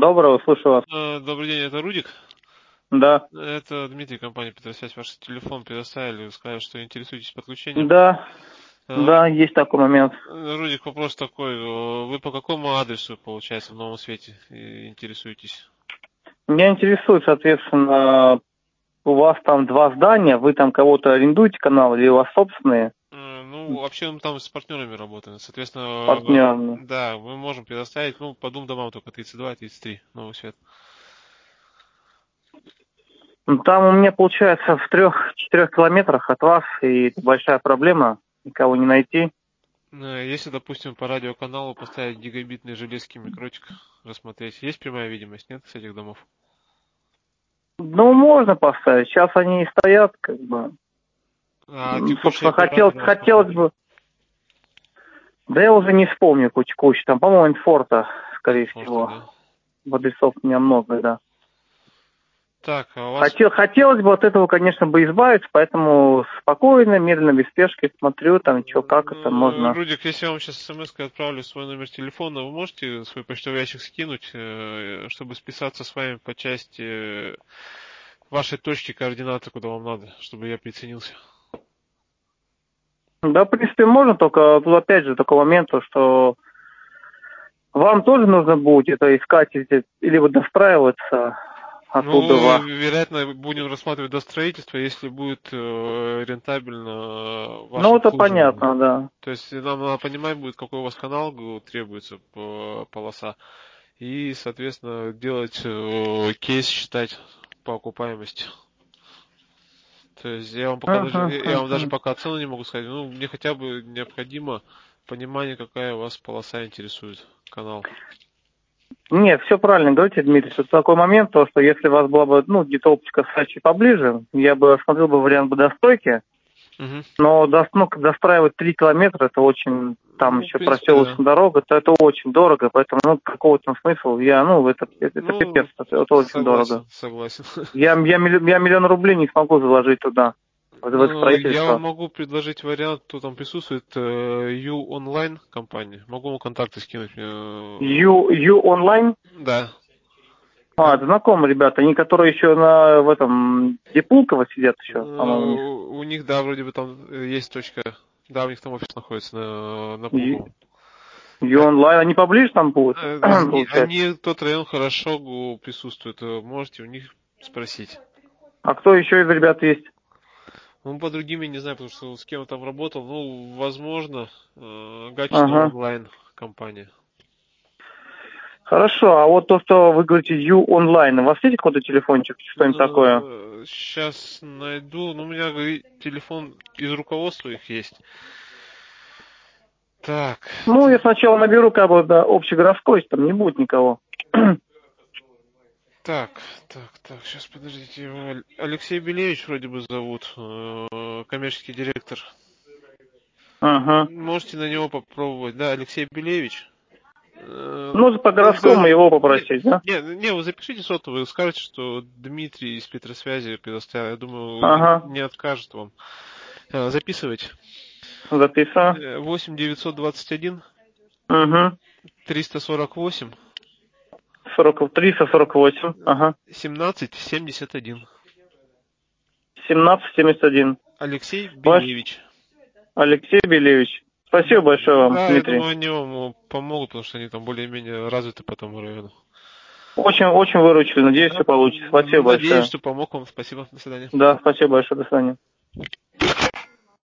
Доброго, слушаю вас. Добрый день, это Рудик. Да. Это Дмитрий, компания Петросвязь. Ваш телефон предоставили, сказали, что интересуетесь подключением. Да, Э, да, есть такой момент. Рудик, вопрос такой. Вы по какому адресу, получается, в Новом Свете интересуетесь? Меня интересует, соответственно, у вас там два здания, вы там кого-то арендуете канал или у вас собственные Ну, вообще мы там с партнерами работаем. Соответственно, партнерные? да, мы можем предоставить, ну, по двум домам только 32 и 33, Новый Свет. Ну, там у меня получается в 3-4 километрах от вас, и это большая проблема, никого не найти. Если, допустим, по радиоканалу поставить гигабитный железки микротик, рассмотреть, есть прямая видимость, нет, с этих домов? Ну, можно поставить, сейчас они и стоят, как бы. А текущий Собственно, оператор у вас какой? хотелось бы, да я уже не вспомню кучу, там, по-моему, Инфорта, скорее Комфорта, всего. да? Адресов у меня много, да. Так, а у вас... Хотелось бы от этого, конечно, бы избавиться, поэтому спокойно, медленно, без спешки смотрю, там, что, как это можно. Рудик, если я вам сейчас смс-кой отправлю свой номер телефона, вы можете свой почтовый ящик скинуть, чтобы списаться с вами по части вашей точки координаты, куда вам надо, чтобы я приценился? Да, в принципе, можно, только тут опять же такой момент, то, что вам тоже нужно будет это искать или вот достраиваться оттуда Ну, вас. вероятно, будем рассматривать до строительства, если будет рентабельно ваше Ну, это обслуживание. понятно, да. То есть нам надо понимать будет, какой у вас канал требуется, полоса. И, соответственно, делать кейс, считать по окупаемости. То есть я вам даже Мгм. пока цену не могу сказать. Ну, мне хотя бы необходимо понимание, какая у вас полоса интересует, канал. Нет, все правильно говорите, Дмитрий. Тут такой момент, то, что если у вас была бы, ну, где-то оптика с Сачи поближе, я бы рассмотрел бы вариант бы достройки. Угу. Но достраивать 3 километра, это очень, там Ну, в еще принципе, да. проселочная дорога, то это очень дорого, поэтому, ну, какого там смысла, это Ну, пипец, это очень дорого. согласен, согласен. Я миллион рублей не смогу заложить туда, в это Ну, я вам строительство. могу предложить вариант, кто там присутствует, U-Online компания. Могу вам контакты скинуть. Ю онлайн? Да. А, это знакомые ребята, они, которые еще в этом, где Пулково сидят еще, по-моему, у них. У них, да, вроде бы там есть точка. Да, у них там офис находится на Пулково. Ю онлайн, они поближе там будут, получается. Они тот район хорошо присутствуют. Можете у них спросить. А кто еще из ребят есть? Ну, по другим я не знаю, потому что с кем я там работал. Ну, возможно, Гатчина Ага. онлайн компания. Хорошо, а вот то, что вы говорите Ю онлайн, у вас есть какой-то телефончик, что-нибудь такое? Сейчас найду. Ну, у меня телефон из руководства их есть. Так, Ну, я сначала наберу, как бы, да, общегородской, там не будет никого. так, сейчас подождите. Его Алексей Белевич вроде бы зовут, коммерческий директор. Ага. Можете на него попробовать. Да, Алексей Белевич. Ну, по городскому его попросить, да? Не, вы запишите сотовый, скажете, что Дмитрий из Петросвязи предоставил. Я думаю, Ага. не откажет вам. Записывайте. Записано. 8 921 Угу. 348 348. Ага. 17 71. 1771. Алексей Ваш Белевич. Алексей Белевич. Спасибо большое вам, Да, я Дмитрий. думаю, они вам помогут, потому что они там более-менее развиты по тому району. Очень, очень выручили. Надеюсь, Да, все получится. Спасибо надеюсь, большое. что помог вам. Спасибо. До свидания. Да, спасибо большое. До свидания.